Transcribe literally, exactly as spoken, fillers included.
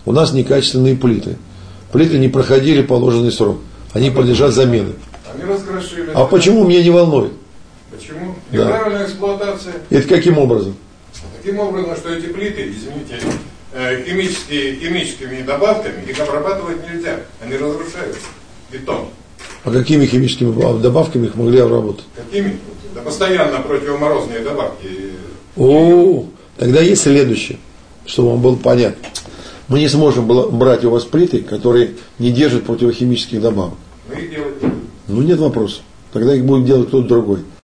у нас некачественные плиты. Плиты не проходили положенный срок. Они подлежат замене. Они раскрошили. А почему меня не волнует? Почему? Да. Неправильная эксплуатация. Это каким образом? Таким образом, что эти плиты, извините, химические, химическими добавками их обрабатывать нельзя. Они разрушают бетон. А какими химическими добавками их могли обработать? Какими? Да постоянно противоморозные добавки. О, тогда есть следующее, чтобы вам было понятно. Мы не сможем брать у вас плиты, которые не держат противохимических добавок. Мы их делать. Ну нет вопросов. Тогда их будет делать кто-то другой.